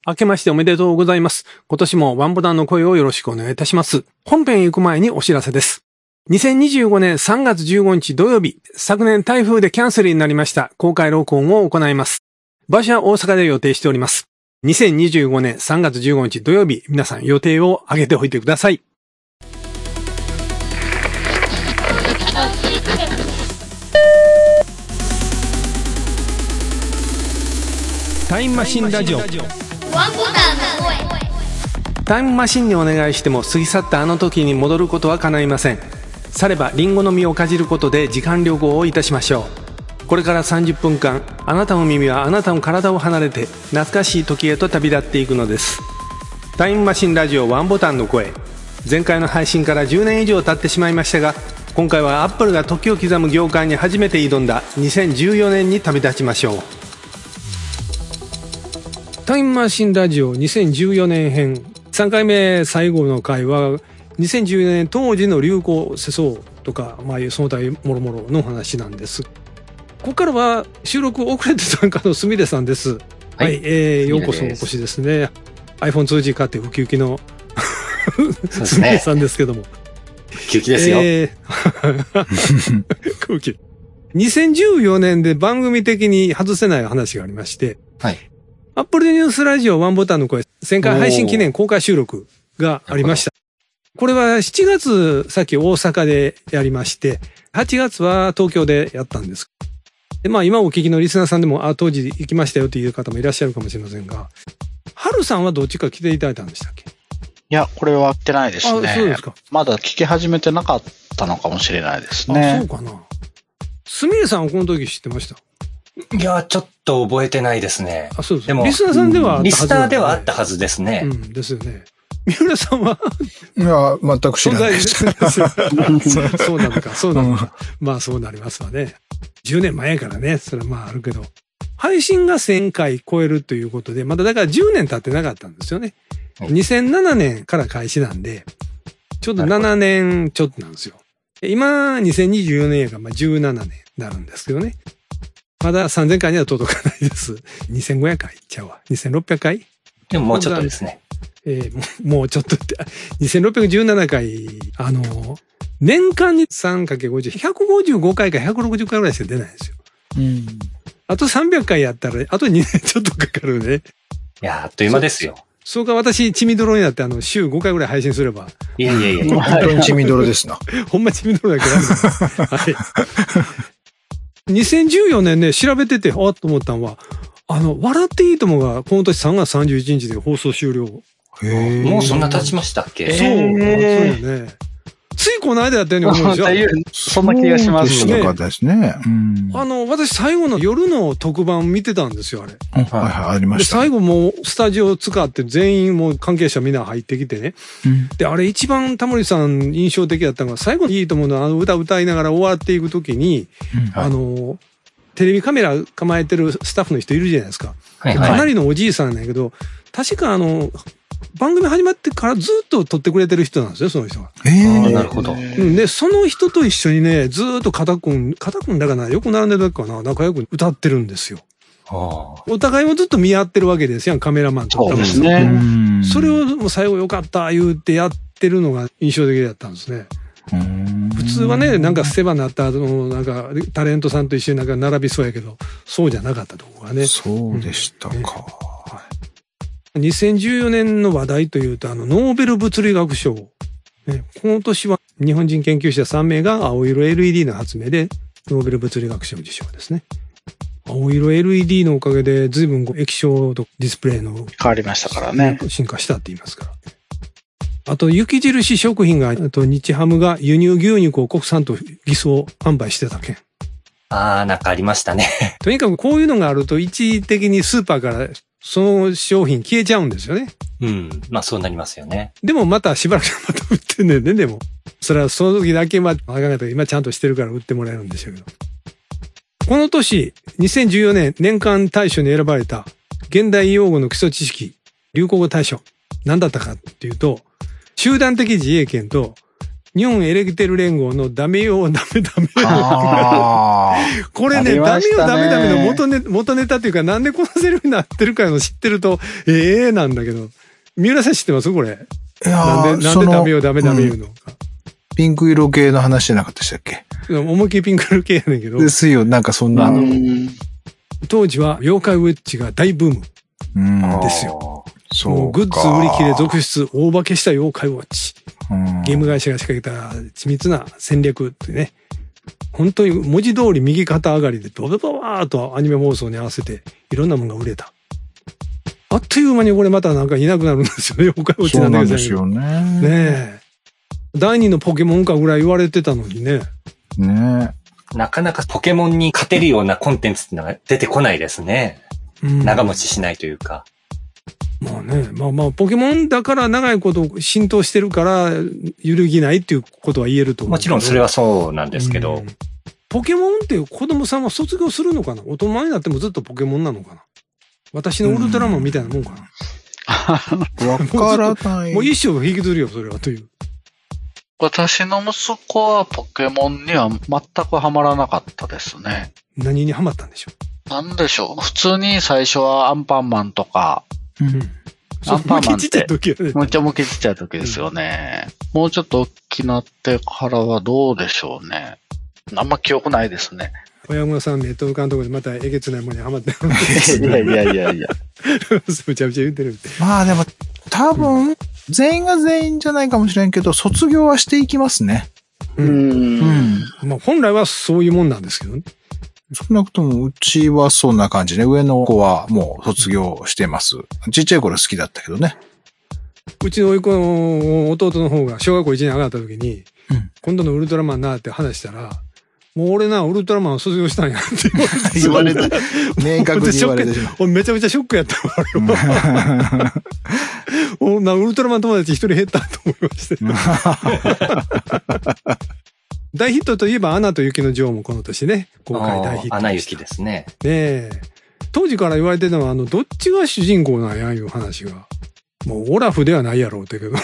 明けましておめでとうございます。今年もワンボタンの声をよろしくお願いいたします。本編行く前にお知らせです。2025年3月15日土曜日、昨年台風でキャンセルになりました公開録音を行います。場所は大阪で予定しております。2025年3月15日土曜日、皆さん予定を上げておいてください。タイムマシンラジオ。ワンボタンの声。タイムマシンにお願いしても過ぎ去ったあの時に戻ることは叶いません。さればリンゴの実をかじることで時間旅行をいたしましょう。これから30分間、あなたの耳はあなたの体を離れて懐かしい時へと旅立っていくのです。タイムマシンラジオワンボタンの声。前回の配信から10年以上経ってしまいましたが、今回はアップルが時を刻む業界に初めて挑んだ2014年に旅立ちましょう。タイムマシンラジオ2014年編3回目最後の回は2014年当時の流行世相とか、その他もろもろの話なんです。ここからは収録遅れて参加のすみれさんです。はい、ようこそお越しですね。iPhone2G 買ってウキウキのすみれさんですけども。 ウキウキですよ。 ウキ2014年で番組的に外せない話がありまして、はい。アップルニュースラジオワンボタンの声1000回配信記念公開収録がありました。これは7月さっき大阪でやりまして、8月は東京でやったんです。で、今お聞きのリスナーさんでも、当時行きましたよという方もいらっしゃるかもしれませんが、ハルさんはどっちか来ていただいたんでしたっけ？ いや、これは来てないですね。 そうですか。 まだ聞き始めてなかったのかもしれないですね。 そうかな。すみれさんはこの時知ってました？ いや、ちょっと覚えてないですね。 そうです。でも、リスナーさんではあったはず、 リスナーではあったはずですね。 ですよね。三浦さんは？ いや、全く知らないです。 そうなのか、そうなのか。そうなりますわね。10年前からね、それはあるけど。配信が1000回超えるということで、まだだから10年経ってなかったんですよね。2007年から開始なんで、ちょうど7年ちょっとなんですよ。今、2024年やから17年になるんですけどね。まだ3000回には届かないです。2500回ちゃうわ。2600回？ でももうちょっとですね。 もうちょっとって、2617回、年間に 3×50、155回か160回ぐらいしか出ないんですよ。あと300回やったら、あと2年ちょっとかかるね。 いや、あっという間ですよ。 そうか、私、血みどろになって週5回ぐらい配信すれば。 いや。 本当に血みどろですな。 ほんま血みどろだけど。はい。2014年ね、調べてて、と思ったのは、笑っていいともが、この年3月31日で放送終了。 もうそんな経ちましたっけ？ そうよね。ついこの間やったように思うんですよ。 そんな気がしますね。かったですね。 私最後の夜の特番見てたんですよ、あれ。 ありました。 最後もうスタジオを使って全員もう関係者みんな入ってきてね。で、あれ一番タモリさん印象的だったのが、最後にいいと思うのは歌歌いながら終わっていくときに、テレビカメラ構えてるスタッフの人いるじゃないですか。かなりのおじいさんなんやけど、確か番組始まってからずっと撮ってくれてる人なんですよ、その人が。 なるほど。 で、その人と一緒にね、ずっと肩組んだかな、よく並んでる時かな、仲良く歌ってるんですよ。お互いもずっと見合ってるわけですよ、カメラマンと。 そうですね。 それをもう最後よかった言うてやってるのが印象的だったんですね。普通はね、なんか世話になった後の、なんかタレントさんと一緒になんか並びそうやけど、そうじゃなかったとこがね。 そうでしたか。 2014年の話題というと、ノーベル物理学賞。この年は日本人研究者3名が青色 LED の発明で、ノーベル物理学賞受賞ですね。青色 LED のおかげで随分液晶とディスプレイの変わりましたからね。 進化したって言いますから。あと、雪印食品が、日ハムが輸入牛肉を国産と偽装販売してた件。 なんかありましたね。 とにかくこういうのがあると一時的にスーパーからその商品消えちゃうんですよね。 そうなりますよね。 でもまたしばらくまた売ってんねんね、でも。それはその時だけ今ちゃんとしてるから売ってもらえるんでしょうけど。この年、2014年年間大賞に選ばれた現代用語の基礎知識、流行語大賞。何だったかっていうと、集団的自衛権と日本エレキテル連合のダメよ、ダメダメ。これね、ダメよ、ダメダメの元ネタっていうか、なんでこのセリフになってるかの知ってると、なんだけど。三浦さん知ってますこれ。なんでダメよ、ダメダメ言うのか。 ピンク色系の話じゃなかったでしたっけ？ 思いっきりピンク色系やねんけど。 ですよ、なんかそんな。 当時は妖怪ウォッチが大ブームですよ。もうグッズ売り切れ続出、大化けした妖怪ウォッチ。ゲーム会社が仕掛けた緻密な戦略ってね。本当に文字通り右肩上がりでドバドバーっとアニメ放送に合わせていろんなものが売れた。あっという間にこれまたなんかいなくなるんですよね、妖怪ウォッチなんだけど。そうなんですよね。 ねえ。第2のポケモンかぐらい言われてたのにね。 ねえ。なかなかポケモンに勝てるようなコンテンツってのが出てこないですね。長持ちしないというか。 まあね、まあ、ポケモンだから長いこと浸透してるから揺るぎないっていうことは言えると思う。 もちろんそれはそうなんですけど。 ポケモンって子供さんは卒業するのかな？大人になってもずっとポケモンなのかな？私のウルトラマンみたいなもんかな？ わからない。 もう一生引きずるよ、それは、という。 私の息子はポケモンには全くハマらなかったですね。 何にハマったんでしょう？なんでしょう。普通に最初はアンパンマンとか、 アンパンマンって。 めっちゃむきちっちゃい時ですよね。もうちょっと大きなってからはどうでしょうね。あんま記憶ないですね。 親御さん、ネットの監督でまたえげつないものにハマってる。 いや。 むちゃむちゃ言ってる。 まあでも、多分、全員が全員じゃないかもしれんけど、卒業はしていきますね。 まあ本来はそういうもんなんですけどね。 少なくともうちはそんな感じね。上の子はもう卒業してます。ちっちゃい頃好きだったけどね。 うちの甥っ子の弟の方が小学校1年上がった時に、今度のウルトラマンなって話したら、もう俺な、ウルトラマンを卒業したんやって言われた。明確に言われてしまう。 俺めちゃめちゃショックやったわ、俺は。ウルトラマン友達一人減ったと思いまして。大ヒットといえばアナと雪の女王もこの年ね、公開大ヒット。 アナ雪ですね。 ねえ。当時から言われてたのは、どっちが主人公なんや、いう話が。もうオラフではないやろうってけど。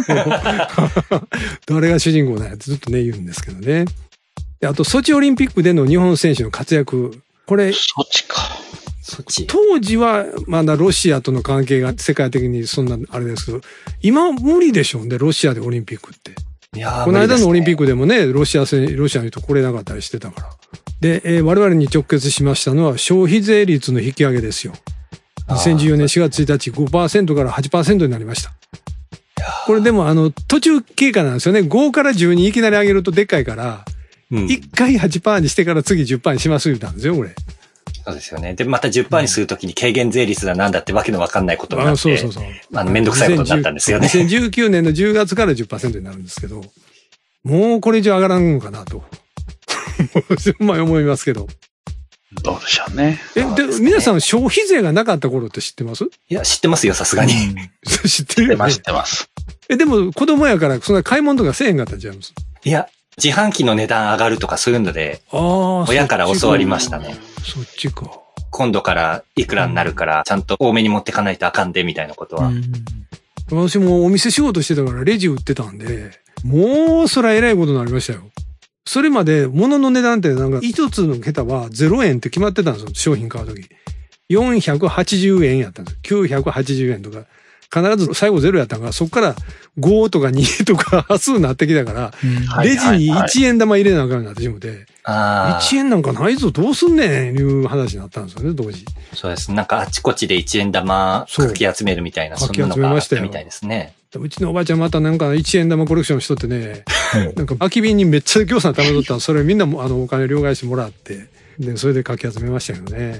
誰が主人公なんやってずっとね、言うんですけどね。あと、ソチオリンピックでの日本選手の活躍。これ。 ソチか。 当時は、まだロシアとの関係が世界的にそんな、あれですけど、今は無理でしょうね、ロシアでオリンピックって。 いやこの間のオリンピックでもね、ロシアの人来れなかったりしてたから。で、我々に直結しましたのは消費税率の引き上げですよ。2014年4月1日 5% から 8% になりました。これでも途中経過なんですよね。5から10にいきなり上げるとでっかいから、1回 8% にしてから次 10% にします言ったんですよ、これ。 そうですよね。で、また 10% にするときに軽減税率だなんだってわけのわかんないことになって、めんどくさいことになったんですよね。 2019年の10月から 10% になるんですけど、もうこれ以上上がらんのかなと。まあ思いますけど。 どうでしょうね。 で、皆さん消費税がなかった頃って知ってます？ いや、知ってますよ、さすがに。 知ってるよね。 知ってます。 でも子供やからそんな買い物とかせえへんかったんちゃいます？ いや、自販機の値段上がるとかそういうので、親から教わりましたね。 そっちか。 今度からいくらになるから、ちゃんと多めに持ってかないとあかんで、みたいなことは。 私もお店仕事してたからレジ売ってたんで、もうそら偉いことになりましたよ。それまで物の値段ってなんか一つの桁は0円って決まってたんですよ。商品買うとき。480円やったんですよ。980円とか。必ず最後0やったんが、そこから5とか2とか端数になってきたから、レジに1円玉入れなあかんようになってしまって、1円なんかないぞ、どうすんねん、いう話になったんですよね、当時。 そうです。なんかあちこちで1円玉かき集めるみたいな、そんなのがあったみたいですね。 うちのおばあちゃんまたなんか1円玉コレクションしとってね、なんか空き瓶にめっちゃぎょうさん貯めとったら、それみんなお金両替してもらって、で、それでかき集めましたけどね。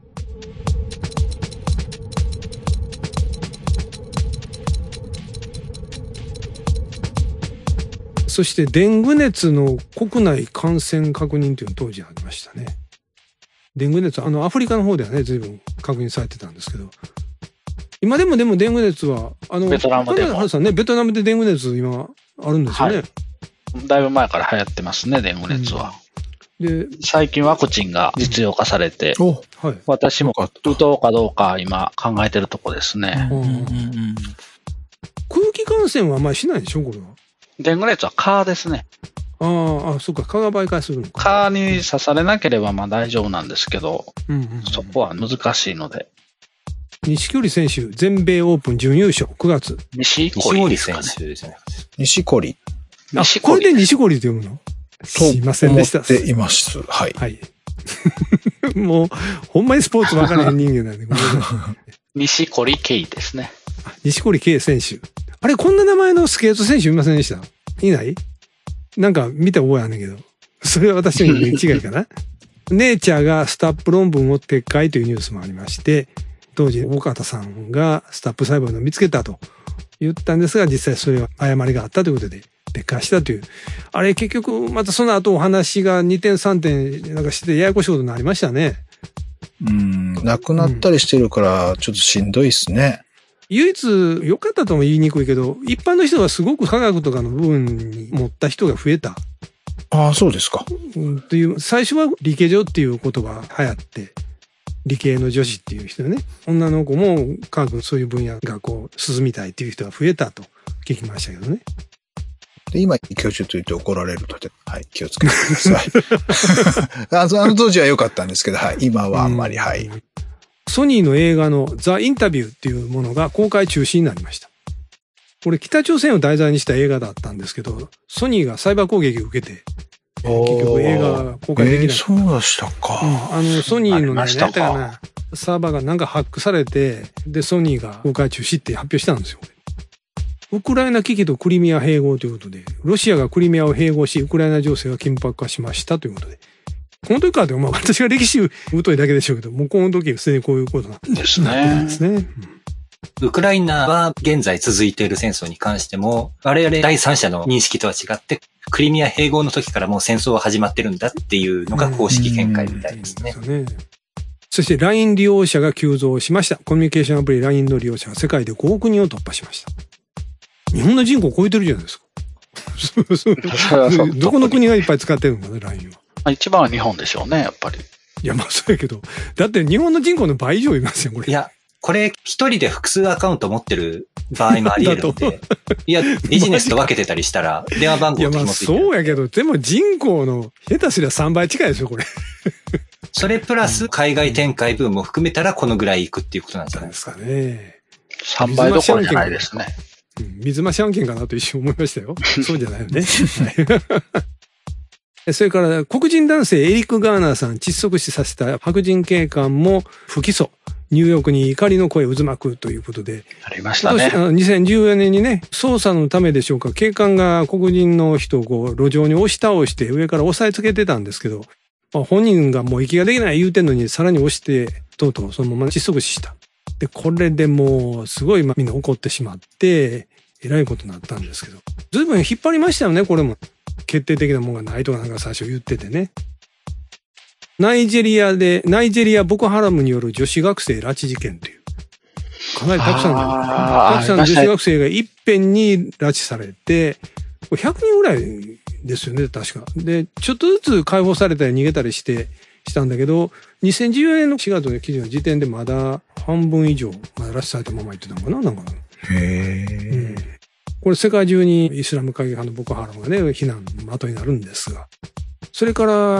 そしてデング熱の国内感染確認というの当時ありましたね。デング熱、アフリカの方ではね、随分確認されてたんですけど。今でもデング熱は、 ベトナムでも。 ハルさんね、ベトナムでデング熱今あるんですよね。はい、 だいぶ前から流行ってますね、デング熱は。で、最近ワクチンが実用化されて、はい、私も打とうかどうか今考えてるとこですね。 空気感染はあんまりしないでしょ、これは。 伝言列は蚊ですね。 あ、そっか、蚊が媒介するのか。 蚊に刺されなければまあ大丈夫なんですけど、そこは難しいので。 錦織選手、全米オープン準優勝、9月。 錦織選手ですね。 錦織。 これで錦織って読むの？すいませんでした。 思っています。はい。 はい。もう、ほんまにスポーツ分からへん人間なんで、ごめんなさい。 錦織圭ですね。 錦織圭選手。あれ、こんな名前のスケート選手いませんでした？いない？なんか見た覚えあんねんけど。それは私の違いかな。ネイチャーがスタップ論文を撤回というニュースもありまして、当時、大方さんがスタップ細胞を見つけたと言ったんですが、実際それは誤りがあったということで、撤回したという。あれ、結局、またその後お話が2点3点なんかしてややこしいことになりましたね。 亡くなったりしてるから、ちょっとしんどいっすね。 唯一良かったとも言いにくいけど、一般の人がすごく科学とかの部分に持った人が増えた。 ああ、そうですか。 という、最初は理系女っていう言葉が流行って、理系の女子っていう人ね、女の子も科学のそういう分野がこう進みたいっていう人が増えたと聞きましたけどね。 で、今、教授と言って怒られるので、はい、気をつけてください。あの当時は良かったんですけど、はい、今はあんまり、はい。 ソニーの映画のザ・インタビューっていうものが公開中止になりました。これ北朝鮮を題材にした映画だったんですけど、ソニーがサイバー攻撃を受けて、結局映画が公開できない。 そうでしたか。 ソニーのね、何やったかな、サーバーがなんかハックされて、で、ソニーが公開中止って発表したんですよ。ウクライナ危機とクリミア併合ということで、ロシアがクリミアを併合し、ウクライナ情勢が緊迫化しましたということで。この時からでも、私が歴史疎いだけでしょうけど、もうこの時はすでにこういうことなんですね。 ウクライナは現在続いている戦争に関しても、我々第三者の認識とは違って、クリミア併合の時からもう戦争は始まってるんだっていうのが公式見解みたいですね。 そして LINE 利用者が急増しました。コミュニケーションアプリ LINE の利用者が世界で5億人を突破しました。日本の人口を超えてるじゃないですか。どこの国がいっぱい使ってるのかね、LINE は。 一番は日本でしょうね、やっぱり。 いや、まあそうやけど。だって日本の人口の倍以上いますよ、これ。 いや、これ一人で複数アカウント持ってる場合もあり得るので。いや、ビジネスと分けてたりしたら、電話番号と紐付いてる。 いや、まあそうやけど、でも人口の下手すりゃ3倍近いですよ、これ。 それプラス海外展開分も含めたらこのぐらいいくっていうことなんじゃないですかね。 3倍どころじゃないですね。 水増し案件かなと一瞬思いましたよ。そうじゃないよね。それから黒人男性エリック・ガーナーさん窒息死させた白人警官も不起訴。ニューヨークに怒りの声渦巻くということで。 ありましたね。 2014年にね、捜査のためでしょうか、警官が黒人の人をこう路上に押し倒して上から押さえつけてたんですけど、本人がもう息ができない言うてんのにさらに押して、とうとうそのまま窒息死した。で、これでもうすごいみんな怒ってしまって、えらいことになったんですけど。ずいぶん引っ張りましたよね、これも。決定的なものがないとかなんか最初言っててね。ナイジェリアボコハラムによる女子学生拉致事件という。かなりたくさんの女子学生がいっぺんに拉致されて、100人ぐらいですよね、確か。で、ちょっとずつ解放されたり逃げたりしたんだけど、2014年の4月の記事の時点でまだ半分以上、まだ拉致されたまま言ってたのかな、なんか。これ世界中にイスラム過激派のボコハラムがね、非難の的になるんですが。それから、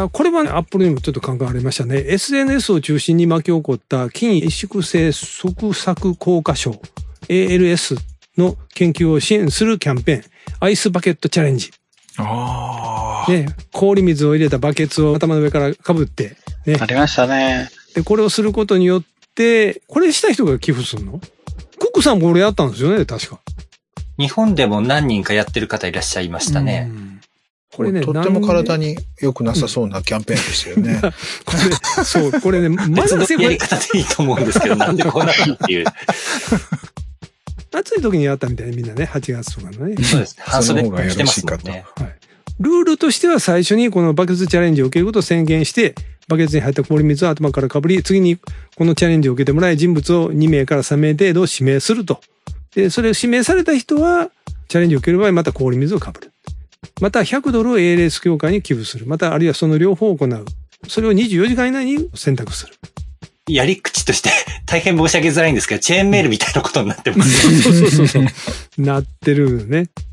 これはね、アップルにもちょっと関わりましたね。SNS を中心に巻き起こった筋萎縮性側索硬化症 ALS の研究を支援するキャンペーン、アイスバケットチャレンジ。ね、氷水を入れたバケツを頭の上から被って、ね。 ありましたね。 で、これをすることによって、これした人が寄付するの？クックさんもこれやったんですよね、確か。 日本でも何人かやってる方いらっしゃいましたね。 これね、とっても体に良くなさそうなキャンペーンですよね。 これね、 別のやり方でいいと思うんですけど、なんでこうなるっていう。 暑い時にやったみたいにみんなね、8月とかのね。 そうですね。半袖着てますもんね。 ルールとしては最初にこのバケツチャレンジを受けることを宣言して、バケツに入った氷水を頭からかぶり、次にこのチャレンジを受けてもらい、人物を2名から3名程度指名すると。で、それを指名された人は、チャレンジを受ける場合、また氷水をかぶる。また$100を ALS 協会に寄付する。また、あるいはその両方を行う。それを24時間以内に選択する。 やり口として大変申し上げづらいんですけど、チェーンメールみたいなことになってます。 そう。なってるね。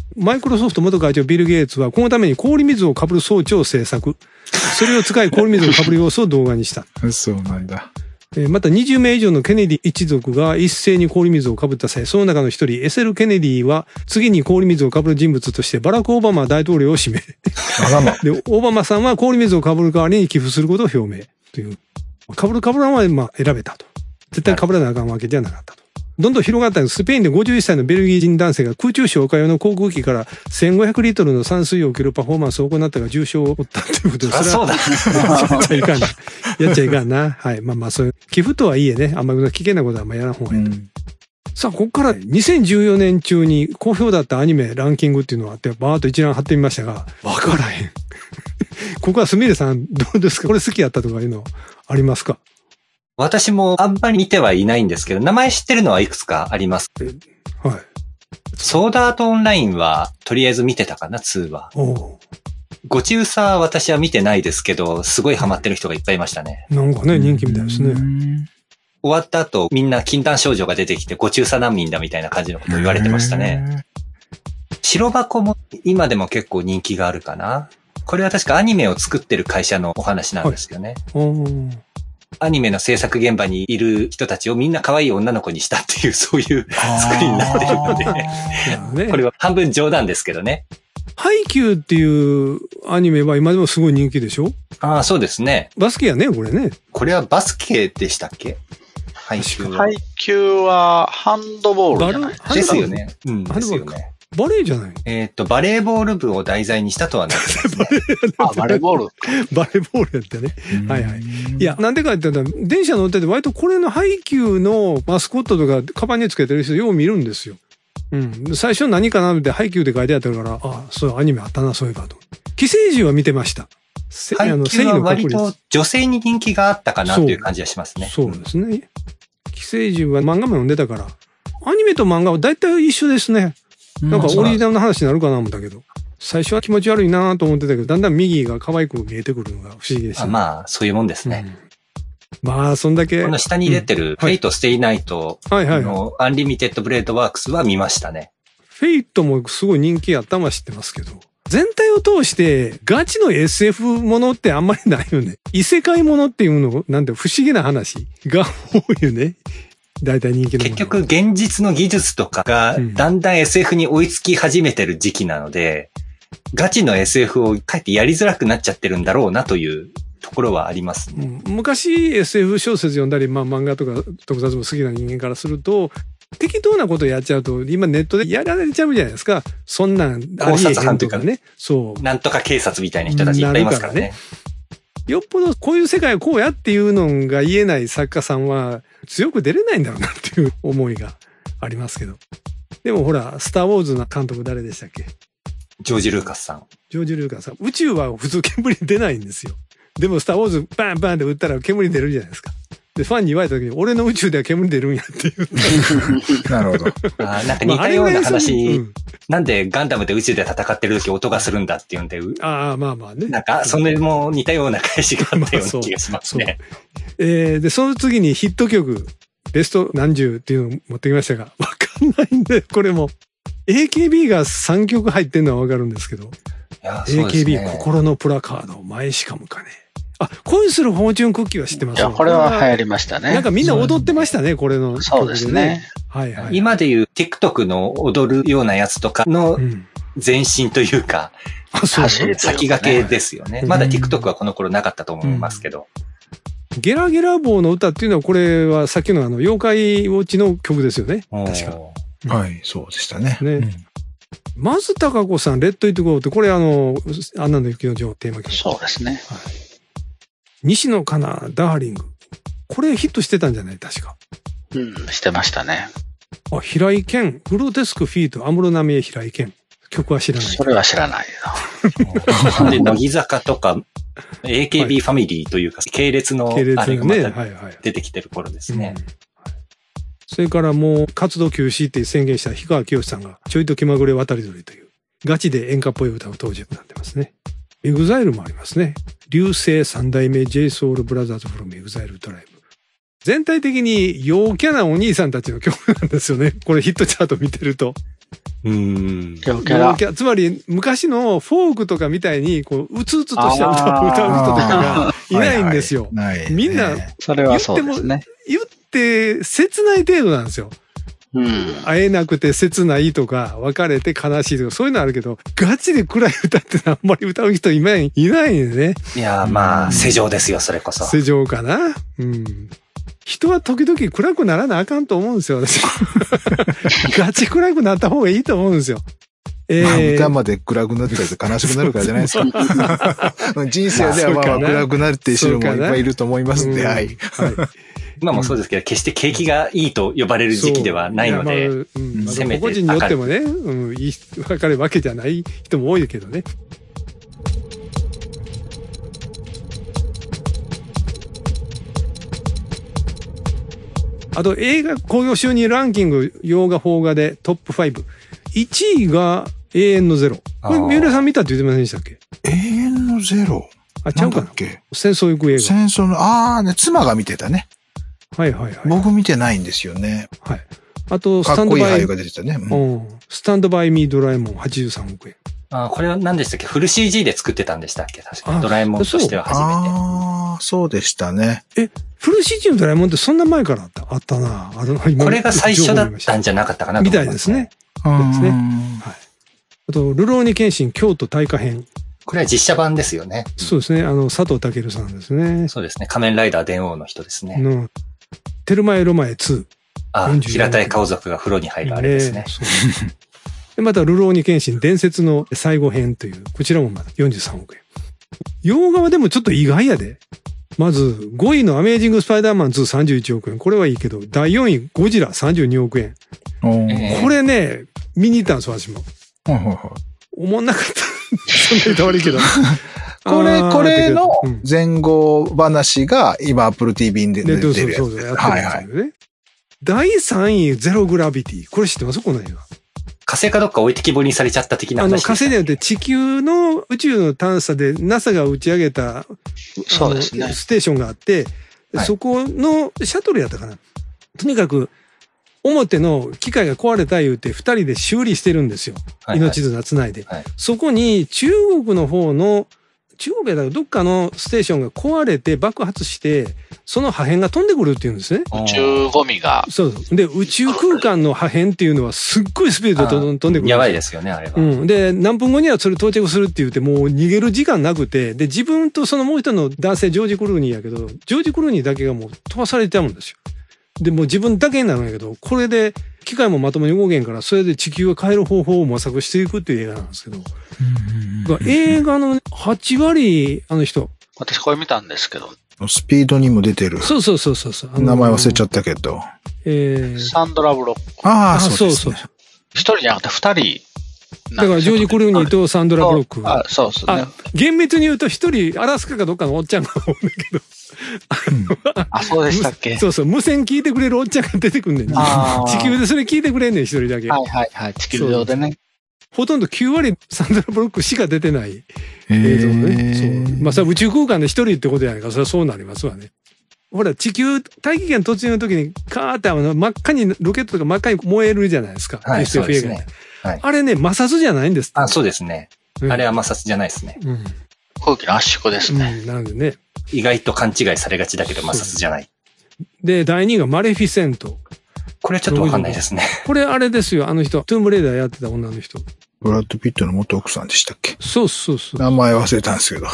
マイクロソフト元会長ビル・ゲイツはこのために氷水をかぶる装置を製作。それを使い氷水をかぶる様子を動画にした。 そうなんだ。 また20名以上のケネディ一族が一斉に氷水をかぶった際、その中の一人、エセル・ケネディは次に氷水をかぶる人物としてバラク・オバマ大統領を指名。で、オバマさんは氷水をかぶる代わりに寄付することを表明。という。かぶるかぶらんは選べたと。絶対かぶらなあかんわけじゃなかったと。どんどん広がったスペインで51歳のベルギー人男性が空中消火用の航空機から1500リットルの散水を受けるパフォーマンスを行ったが重傷を負ったということで。 そうだ。やっちゃいかんな。やっちゃいかんな。はい。まあそういう、寄付とはいえね、あんまり危険なことはあんまやらん方がいいと。さあ、ここから2014年中に好評だったアニメランキングっていうのがあって、バーッと一覧貼ってみましたが、わからへん。ここはすみれさん、どうですか？これ好きやったとかいうのありますか？ 私もあんまり見てはいないんですけど、名前知ってるのはいくつかあります。 はい。 ソードアートオンラインは、とりあえず見てたかな、2は。ゴチウサは私は見てないですけど、すごいハマってる人がいっぱいいましたね。 なんかね、人気みたいですね。 終わった後、みんな禁断症状が出てきて、ゴチウサ難民だみたいな感じのことを言われてましたね。白箱も今でも結構人気があるかな。これは確かアニメを作ってる会社のお話なんですよね。アニメの制作現場にいる人たちをみんな可愛い女の子にしたっていう、そういう作りになってるので、これは半分冗談ですけどね。 ハイキューっていうアニメは今でもすごい人気でしょ？ ああ、そうですね。 バスケやね、これね。 これはバスケでしたっけ？ハイキューは。 ハイキューはハンドボールじゃないですよね。うん、ですよね。 バレーじゃない？ バレーボール部を題材にしたとはなってますね。 バレーボール。 バレーボールやったね。はいはい。いや、なんでかって言ったら、電車乗ってて割とこれのハイキューのマスコットとかカバンにつけてる人よう見るんですよ。うん。最初何かなってハイキューで書いてあったから、あ、そうアニメあったな、そういえばと。寄生獣は見てました。 ハイキューは割と女性に人気があったかなという感じがしますね。 そうですね。寄生獣は漫画も読んでたから、アニメと漫画は大体一緒ですね。なんかオリジナルの話になるかな思ったけど、最初は気持ち悪いなと思ってたけど、だんだん右が可愛く見えてくるのが不思議でした、ね。 まあ、そういうもんですね。 まあ、そんだけ。 この下に出てる、フェイト・ステイ・ナイトのアンリミテッド・ブレード・ワークスは見ましたね。 フェイトもすごい人気あったのは知ってますけど、全体を通してガチの SF ものってあんまりないよね。異世界ものっていうの、なんて不思議な話が多いよね。大体人気の。 結局現実の技術とかがだんだん SF に追いつき始めてる時期なので、ガチの SF をかえってやりづらくなっちゃってるんだろうなというところはありますね。 昔 SF 小説読んだり、まあ漫画とか特撮も好きな人間からすると、適当なことやっちゃうと、今ネットでやられちゃうじゃないですか。そんなんありえへんとかね。そう。 なんとか警察みたいな人たちいっぱいいますからね。 よっぽどこういう世界をこうやっていうのが言えない作家さんは強く出れないんだろうなっていう思いがありますけど。でもほら、スターウォーズの監督誰でしたっけ？ ジョージ・ルーカスさん。 ジョージ・ルーカスさん。宇宙は普通煙出ないんですよ。でもスターウォーズバンバンって撃ったら煙出るじゃないですか。で、ファンに言われた時に、俺の宇宙では煙出るんやって言った。 なるほど。 なんか似たような話、なんでガンダムで宇宙で戦ってる時音がするんだっていうんで、 まあまあね。 なんか、それも似たような返しがあったような気がしますね。 で、その次にヒット曲、ベスト何十っていうのを持ってきましたが、わかんないんで、これも。AKB が3曲入ってんのはわかるんですけど。AKB 心のプラカード、前しかむかね。あ、恋するフォーチュンクッキーは知ってます？ いや、これは流行りましたね。 なんかみんな踊ってましたね、これの、 そうですね。 はいはい。今でいう TikTok の踊るようなやつとかの前身というか、先駆けですよね。まだ TikTok はこの頃なかったと思いますけど。 ゲラゲラ棒の歌っていうのは、これはさっきの妖怪ウォッチの曲ですよね。確か。 はい、そうでしたね。 まず高子さん、レッドイットゴーって、これアンナの雪の女王テーマ曲。 そうですね。 西野カナ、ダーリング。これヒットしてたんじゃない確か。 してましたね。 平井堅、グロテスクフィート、安室奈美恵、平井堅。曲は知らない。 それは知らないな。で、乃木坂とか、AKB ファミリーというか、系列の、あれがまた出てきてる頃ですね。 それからもう活動休止って宣言した氷川きよしさんが、ちょいと気まぐれ渡り鳥という、ガチで演歌っぽい歌を当時歌ってますね。EXILE もありますね。流星三代目 JSOULBROTHERS from EXILE TRIBE。全体的に陽キャなお兄さんたちの曲なんですよね。これヒットチャート見てると。 陽キャラ。 つまり、昔のフォークとかみたいに、こう、うつうつとした歌を歌う人とかがいないんですよ。みんな、 それはそうですね。 言って切ない程度なんですよ。会えなくて切ないとか、別れて悲しいとか、そういうのあるけど、ガチで暗い歌ってあんまり歌う人今いないんでね。 いや、まあ、世情ですよ、それこそ。 世情かな。人は時々暗くならなあかんと思うんですよ、私。ガチ暗くなった方がいいと思うんですよ。 歌まで暗くなったりと悲しくなるからじゃないですか。人生では暗くなるっていう人もいっぱいいると思いますんで、はい。 今もそうですけど、決して景気がいいと呼ばれる時期ではないので、 せめて個人によってもね、いい分かるわけじゃない人も多いけどね。あと映画興行収入ランキング、洋画邦画でトップ5。1位が永遠のゼロ。これ、三浦さん見たって言ってませんでしたっけ？ 永遠のゼロ。 ちゃうかな。戦争行く映画。 戦争の、妻が見てたね。 はいはいはい。 僕見てないんですよね。 はい。あと、 かっこいい俳優が出てたね。 スタンドバイミードラえもん83億円。 これは何でしたっけ？フル CG で作ってたんでしたっけ？確かドラえもんとしては初めて。 そうでしたね。 フル CG のドラえもんってそんな前からあったな。 これが最初だったんじゃなかったかなと思います。 みたいですね。そうですね。はい。あと、ルローニケンシン京都大火編。 これは実写版ですよね。 そうですね。佐藤健さんですね。 そうですね。仮面ライダー電王の人ですね。 テルマエロマエ2。 平たい顔族が風呂に入るあれですね。 で、また、ルローニケンシン伝説の最後編という、こちらもまだ43億円。洋画はでもちょっと意外やで。まず、5位のアメージングスパイダーマン2 31億円。これはいいけど、第4位、ゴジラ32億円。これね、見に行ったんです、私も。おもんなかった。そんなに悪いけど。 これの前後話が今 Apple TV で出てるやつ。 そうやってるんですよね。第3位、ゼログラビティ。これ知ってます？この映画。 火星かどっか置いてきぼりにされちゃった的な話でしたっけ？ 火星じゃなくて地球の宇宙の探査で NASA が打ち上げたそうですね。 ステーションがあって、そこのシャトルやったかな。とにかく表の機械が壊れた言うて2人で修理してるんですよ。命綱つないで。そこに中国の方の中国やったらどっかのステーションが壊れて爆発して、その破片が飛んでくるっていうんですね。 宇宙ゴミが。 そう。で、宇宙空間の破片っていうのはすっごいスピードで飛んでくる。 やばいですよね、あれは。 で、何分後にはそれ到着するって言って、もう逃げる時間なくて、で、自分とそのもう一人の男性、ジョージ・クルーニーやけど、ジョージ・クルーニーだけがもう飛ばされちゃうんですよ。で、もう自分だけになるんやけど、これで機械もまともに動けんから、それで地球が変える方法を模索していくっていう映画なんですけど、映画の8割、あの人。 私これ見たんですけど。 スピードにも出てる。 そう。 名前忘れちゃったけど。 サンドラ・ブロック。 そう。 一人じゃなくて二人。 だからジョージ・クルーニーとサンドラ・ブロック。 そうですね。 厳密に言うと一人、アラスカかどっかのおっちゃんがおるんだけど。 そうでしたっけ？ そう、無線聞いてくれるおっちゃんが出てくんねん。地球でそれ聞いてくれんねん、一人だけ。 はい。地球上でね。 ほとんど9割サンドラ・ブロックしか出てない映像ね。そう。それ宇宙空間で一人ってことやないか、それはそうなりますわね。ほら、地球、大気圏突入の時に、カーって真っ赤に、ロケットとか真っ赤に燃えるじゃないですか。 SF 映画ね。 あれね、摩擦じゃないんです。 そうですね。あれは摩擦じゃないですね。 空気の圧縮ですね。 なのでね。 意外と勘違いされがちだけど摩擦じゃない。 で、第2位がマレフィセント。 これちょっとわかんないですね。 これあれですよ、あの人。トゥームレーダーやってた女の人。 ブラッド・ピットの元奥さんでしたっけ？ そう。 名前忘れたんですけど。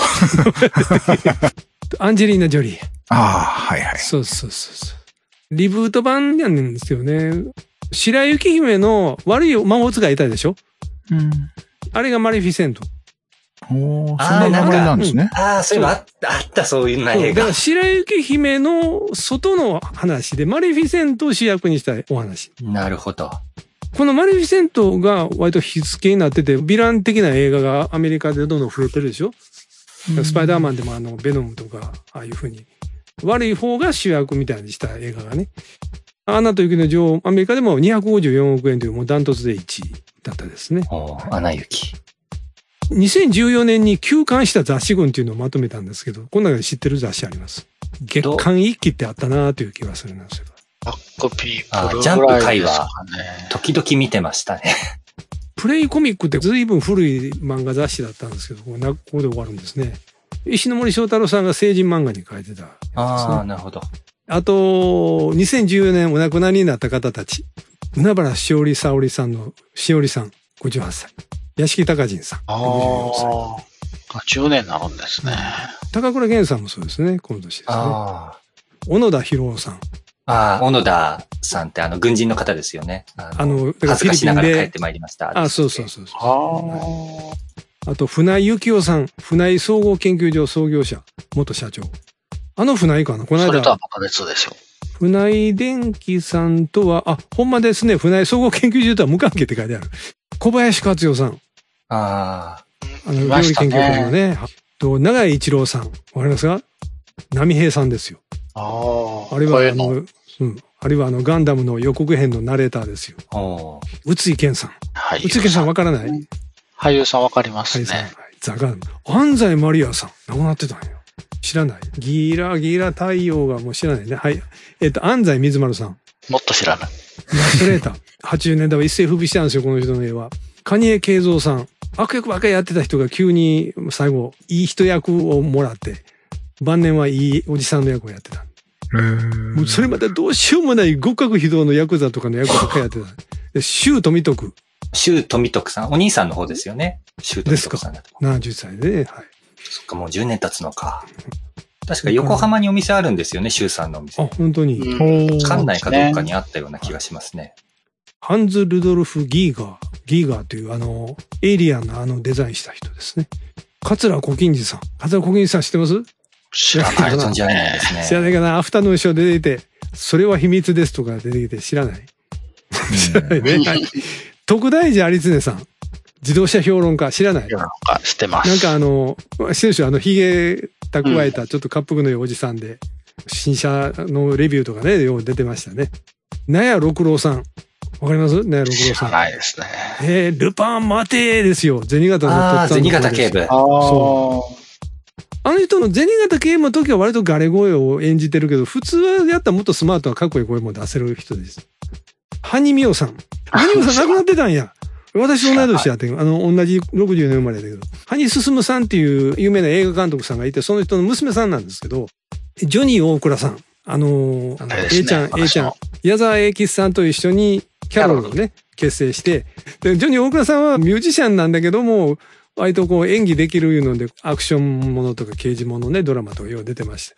アンジェリーナ・ジョリー。 はい。 そう。リブート版やねんですよね。白雪姫の悪い魔法使いいたでしょ？あれがマレフィセント。 そんな名前なんですね。 そういうのあった、そういう映画。 だから白雪姫の外の話で、マレフィセントを主役にしたお話。 なるほど。 このマレフィセントが割と火付けになってて、ヴィラン的な映画がアメリカでどんどん増えてるでしょ？スパイダーマンでもベノムとか、ああいう風に。悪い方が主役みたいにした映画がね。アナと雪の女王、アメリカでも254億円というもうダントツで1位だったですね。 アナ雪。 2014年に休刊した雑誌群っていうのをまとめたんですけど、この中で知ってる雑誌あります。月刊一期ってあったなという気がするんですけど。 バックピープルジャンプ回は時々見てましたね。 プレイコミックって随分古い漫画雑誌だったんですけど、ここで終わるんですね。石ノ森章太郎さんが成人漫画に書いてた、ね。 ああ、なるほど。 あと、2014年お亡くなりになった方たち。海原しおりさおりさんのしおりさん、58歳。屋敷隆人さん、64 歳。10年になるんですね。 高倉健さんもそうですね、この年ですね。小野田博夫さん。 小野田さんって軍人の方ですよね。恥ずかしながら帰ってまいりました。 そう。あと、船井幸雄さん。船井総合研究所創業者、元社長。船井かなこの間。 それとはまた別でしょ。 船井電機さんとは、ほんまですね。船井総合研究所とは無関係って書いてある。小林克代さん。料理研究家のね。長井一郎さん。わかりますか？波平さんですよ。あれはあるいはガンダムの予告編のナレーターですよ。宇津井健さん。宇津井健さんわからない？ 俳優さんわかりますね。 ザガンダム。安西マリアさん。亡くなってたんよ。知らない。ギラ太陽がもう知らないね。はい。安西水丸さん。 もっと知らない。 イラストレーター。80年代は一世風靡したんですよ、この人の絵は。蟹江慶三さん。悪役ばっかりやってた人が急に最後、いい人役をもらって、晩年はいいおじさんの役をやってた。もうそれまでどうしようもない極悪非道のヤクザとかの役ばっかりやってた。周富徳。 周富徳さん。お兄さんの方ですよね。周富徳さんだと。 70歳でね。はい。 そっか、もう10年経つのか。確か横浜にお店あるんですよね、周さんのお店。 本当に。 館内かどっかにあったような気がしますね。 ハンズ・ルドルフ・ギーガーというエイリアンのデザインした人ですね。桂小金治さん。桂小金治さん知ってます？ 知らない。 存じ上げないですね。 知らないかな。アフタヌーンショーで出てきて、それは秘密ですとか出てきて知らない。知らないね。はい。徳大寺有常さん。自動車評論家知らない？ 知ってます。 知ってるでしょ？髭蓄えたちょっと滑覆のいいおじさんで、新車のレビューとかね、よう出てましたね。納屋六郎さん。わかります？納屋六郎さん。 知らないですね。 ルパン待てですよ。銭形のとっつぁん。 銭形警部。 そう。あの人の銭形警部の時は割とガレ声を演じてるけど、普通はやったらもっとスマートなかっこいい声も出せる人です。埴美緒さん。埴美緒さん亡くなってたんや。私と同い年やってる。同じ60年生まれだけど。埴進さんっていう有名な映画監督さんがいて、その人の娘さんなんですけど、ジョニー大倉さん。A ちゃん、矢沢永吉さんと一緒にキャロルをね、結成して、で、ジョニー大倉さんはミュージシャンなんだけども、割と演技できるので、アクションものとか刑事ものね、ドラマとかよう出てまして。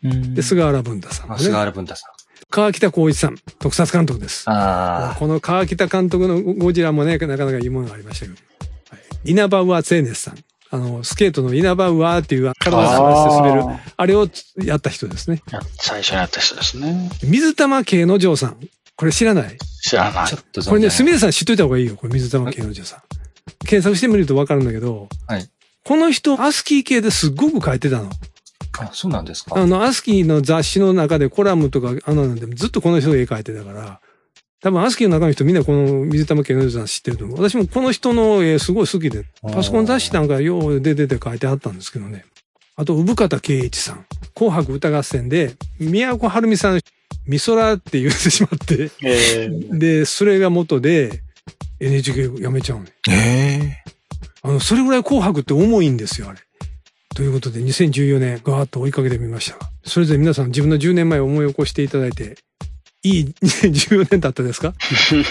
で、菅原文太さん、ね。 菅原文太さん。 川北浩一さん、特撮監督です。この川北監督のゴジラもね、なかなかいいものがありましたけど。はい、稲葉ウアーツェーネスさん。スケートの稲葉ウアーっていう体を回して滑る、あれをやった人ですね。 最初にやった人ですね。 水玉慶之丞さん。これ知らない？ 知らない。 これね、すみれさん知っといた方がいいよ。これ水玉慶之丞さん。検索してみるとわかるんだけど、 はい、 この人、アスキー系ですっごく書いてたの。 そうなんですか？ アスキーの雑誌の中でコラムとか、なんでずっとこの人が絵描いてたから、多分アスキーの中の人みんなこの水玉慶之丞さん知ってると思う。私もこの人の絵すごい好きで、パソコン雑誌なんかよう出てて書いてあったんですけどね。あと、産方圭一さん。紅白歌合戦で、宮古晴美さん、美空って言ってしまって、で、それが元で NHK 辞めちゃうね。それぐらい紅白って重いんですよ、あれ。ということで、2014年ガーッと追いかけてみました。それぞれ皆さん自分の10年前を思い起こしていただいて、いい2014年だったですか？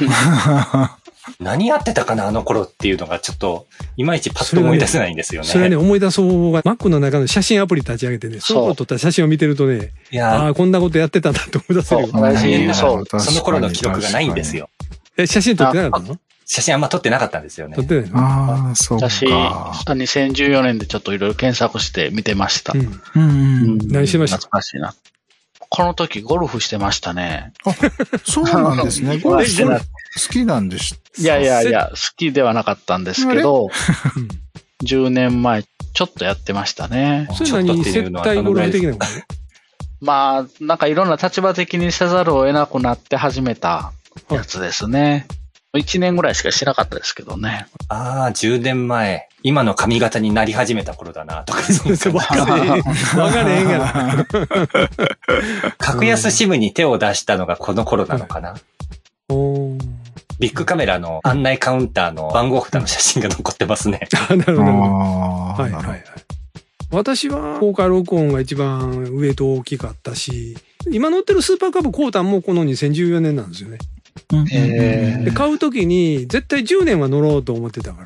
何やってたかな、あの頃っていうのがちょっと、いまいちパッと思い出せないんですよね。 それはね、思い出す方法が Mac の中の写真アプリ立ち上げてね、そう撮った写真を見てるとね、ああ、こんなことやってたんだと思い出せるよ。 その頃の記録がないんですよ。 写真撮ってなかったの？ 写真あんま撮ってなかったんですよね。 撮ってないの？ ああ、そうか。 私、2014年でちょっといろいろ検索して見てました。 何してました？ 懐かしいな。この時ゴルフしてましたね。 あ、そうなんですね。ゴルフ好きなんです。 いや、好きではなかったんですけど、10年前ちょっとやってましたね。 それ何接待ゴルフ的なの？ まあ、なんかいろんな立場的にせざるを得なくなって始めたやつですね。1年ぐらいしかしてなかったですけどね。 ああ、10年前。今の髪型になり始めた頃だな、とか。 わかれへんがな。 格安シムに手を出したのがこの頃なのかな。 ビッグカメラの案内カウンターの番号札の写真が残ってますね。 なるほど。はいはいはい。私は公開録音が一番上と大きかったし、今乗ってるスーパーカブコータンもこの2014年なんですよね。で買うときに絶対10年は乗ろうと思ってたから、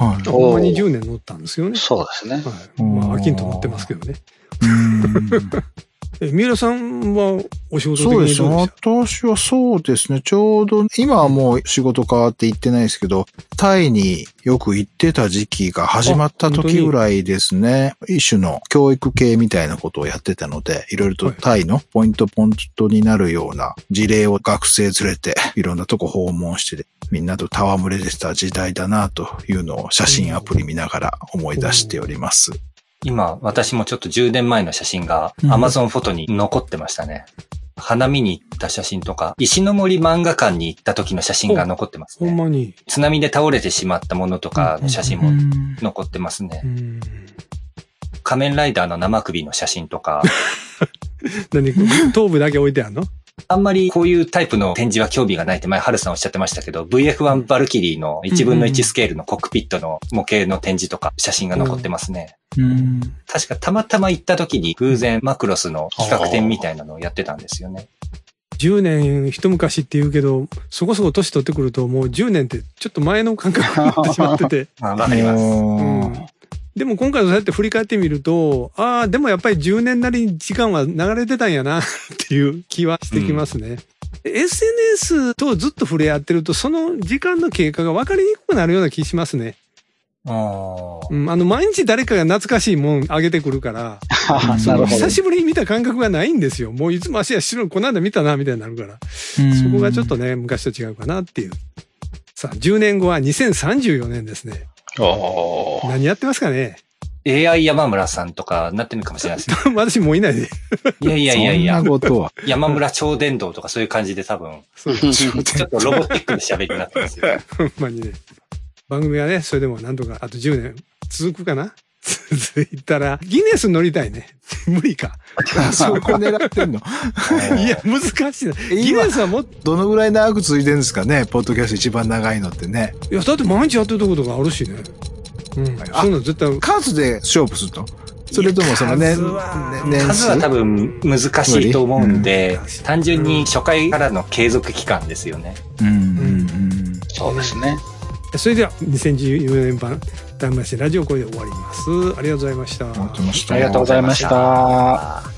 はい、ほんまに10年乗ったんですよね。 そうですね。 はい、まあ、飽きんと乗ってますけどね。三浦さんはお仕事的にどうでした？ 私はそうですね。ちょうど、今はもう仕事変わって行ってないですけど、タイによく行ってた時期が始まった時ぐらいですね。一種の教育系みたいなことをやってたので、いろいろとタイのポイントになるような事例を学生連れて、いろんなとこ訪問して、みんなと戯れてた時代だなというのを写真アプリ見ながら思い出しております。 今、私もちょっと10年前の写真が Amazon フォトに残ってましたね。花見に行った写真とか、石の森漫画館に行った時の写真が残ってますね。 ほんまに。 津波で倒れてしまったものとかの写真も残ってますね。仮面ライダーの生首の写真とか。 何頭部だけ置いてあるの？ あんまりこういうタイプの展示は興味がないって前、ハルさんおっしゃってましたけど、VF1 バルキリーの1分の1スケールのコックピットの模型の展示とか写真が残ってますね。確かたまたま行った時に偶然マクロスの企画展みたいなのをやってたんですよね。 10年一昔って言うけど、そこそこ年取ってくるともう10年ってちょっと前の感覚になってしまってて。 わかります。 でも今回そうやって振り返ってみると、でもやっぱり10年なりに時間は流れてたんやなっていう気はしてきますね。SNS とずっと触れ合ってると、その時間の経過が分かりにくくなるような気しますね。毎日誰かが懐かしいもんあげてくるから、久しぶりに見た感覚がないんですよ。もういつも足や白いこの間見たなみたいになるから。そこがちょっとね、昔と違うかなっていう。さあ、10年後は2034年ですね。何やってますかね。 AI 山村さんとかなってるかもしれないですね。 私もういないで。 いや。 そんなことは。 山村超電導とかそういう感じで多分。ちょっとロボティックで喋りになってますよ。 ほんまにね。番組はね、それでもなんとかあと10年続くかな。続いたら、ギネス乗りたいね。無理か。 そこ狙ってんの？ いや、難しいな。ギネスはどのぐらい長く続いてるんですかね？ポッドキャスト一番長いのってね。 いや、だって毎日やってるとことかあるしね。そういうの絶対。 数で勝負すると。それともそのね、 数は多分難しいと思うんで、単純に初回からの継続期間ですよね。 そうですね。 それでは2014年版タイムマシンラジオこれで終わります。ありがとうございました。 ありがとうございました。